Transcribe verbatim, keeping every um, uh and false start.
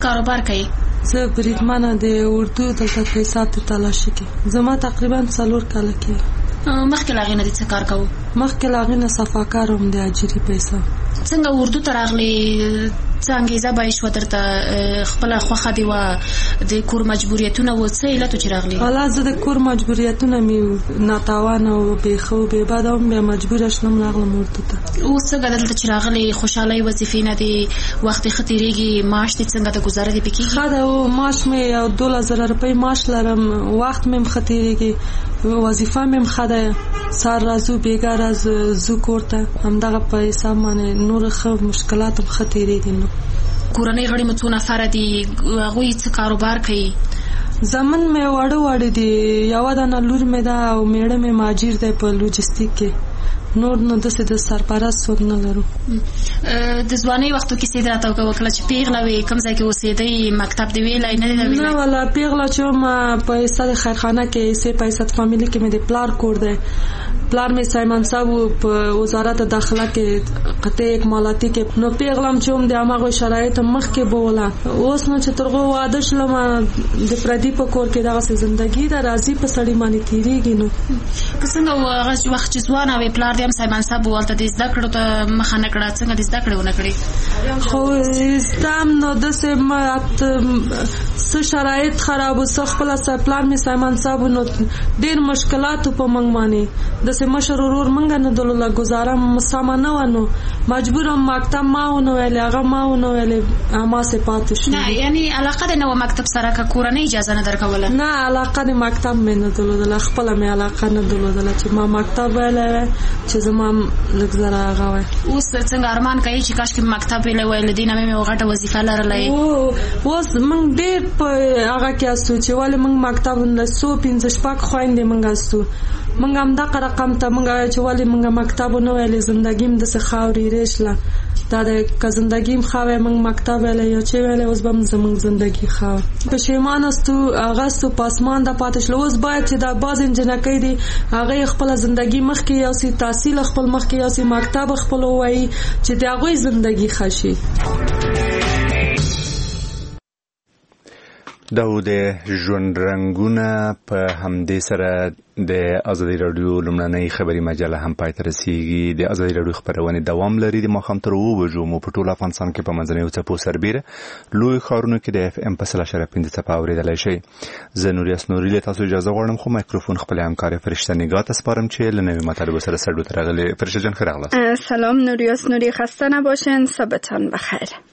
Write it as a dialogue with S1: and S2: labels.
S1: کاروبار کوي؟
S2: زه بریدمنه د اردو دلته په حساب د تلاشي کې. زما تقریبا څلور کاله کېږي.
S1: مخکې له هغې نه دې څه کار کوو؟
S2: مخکې له هغې نه صفاکار وم د اجري په حساب.
S1: څنګه اردو ته راغلې؟ څه انګېزه به یې شوه درته؟ خپله خوښه دې وه؟ د کور مجبوریتونه و؟ څه علت و چې راغلې؟
S2: والا زه د کور مجبوریتونه مې ناتوانه و، بېښه و، بېبده وم، بیا مجبوره شلم راغلم اردو ته.
S1: اوس څنګه دلته چې راغلې خوشحالۍ وظیفې نه دي، وخت دې ښه تېرېږي، معاش دې څنګه د ګزاره دې پې کېږي؟
S2: ښه ده و، معاش مې یو دولس زره روپۍ معاش لرم، وخت مې هم ښه تېرېږي، وظیفه مې هم ښه ده، سهار راځو بېګا راز ځو کور ته، همدغه په حساب باندې نور ښه مشکلات هم ښه تېرېږي. نو
S1: کورنۍ غړي مو څو نفره دي؟ هغوی څه کاروبار کوي؟
S2: زمن مې واړه واړه دي، یوه دانه لور مې ده او میړه مې ماجر دی په لوجستیک کې. نور نو داسې د سرپرست څوک نه لرو.
S1: د ځوانۍ وختو کیسې دې راته وکړه چې پیغله وې، کوم ځای کې اوسېدئ، مکتب دې ویلی نه دی ویلی؟
S2: نه والا پیغله چې وم په حصه د خیرخانه کې حصې په حصت فامیلي کې مې د پلار کور دی. پلار مې سایمان صاحب و په وزارت داخله کې قطع اکمالاتی کې. نو پیغلم چې وم د هماغو شرایطو مخکې بوله. اوس نو چې تر هغو واده شلم د پردي په کور کې دغسې زندګي ده، راځي په سړي باندې تېرېږي. نو
S1: که څنګه هغه وخت چې ځوانه وې، پلار دې هم سایمان صاحب و، هلته دې زده کړو ته مخه نه کړه، څنګه دې زده کړې ونه کړې؟
S2: خو زده هم نو داسې څه شرایط خراب و، څه خپله پلار مې سایمان صاحب نو ډېر مشکلاتو په موږ باندې، داسې مشر ورور موږ نه درلوده، ګزاره سمه نه وه. نو مجبوره مکتب ما ونه ویلې، هغه ما ونه ویلې، هماسې پاتې شو.
S1: نه یعنې علاقه دې نه وه مکتب سره، که کورنۍ اجازه نه درکوله؟
S2: نه علاقه د مکتب مې نه درلودله، خپله مې علاقه نه درلودله چې ما مکتب ویلی وی چې زما لږ زره هغه وی.
S1: اوس څنګه ارمان کوي چې کاشکې مکتب ویلی وی، له دې نه مې یوه غټه وظیفه لرلی؟
S2: اوس موږ ډېر په هغه کې استو چې ولې موږ مکتب څو پنځه شپږ خویندې موږ استو، موږ همدغه رقم ته موږ چې ولې موږ مکتب ونه ویلې، زندګي م داسې ښه اورېرې شله. دا د که زندګي م ښه وی موږ مکتب ویلی یا چې ویلی، اوس به م زموږ زندګي ښه وه. پښیمان استو، هغه استو په اسمان ده پاتې شله. اوس باید چې دا بعضې نجنکۍ دي هغې خپله زندګي مخکې یوسي، تحصیل خپل مخکې یوسي، مکتب خپل ووایي چې د هغوی زندګي ښه شي.
S3: دا و د ژوند رنګونه. په همدې سره د ازادي راډیو لومړنۍ خبري مجله هم پای ته رسیږي. د ازادي راډیو خبرونه دوام لري. د ماښام تر اوه بجو مو په ټول افغانستان کې په منځنیو څپو سربیره لوی ښارونو کې د اف ام په سل اشاریه پنځه څپه اورېدلی شئ. زه نوریاس نوري له تاسو اجازه غواړم، خو مایکروفون خپل همکار فرشته نگاه ته سپارم چې له نوي مطالبو سره سرډو ته راغلې. فرشته جان ښه راغلاست.
S4: سلام نوریاس نوری، خسته نباشین، صبحتان بخیر.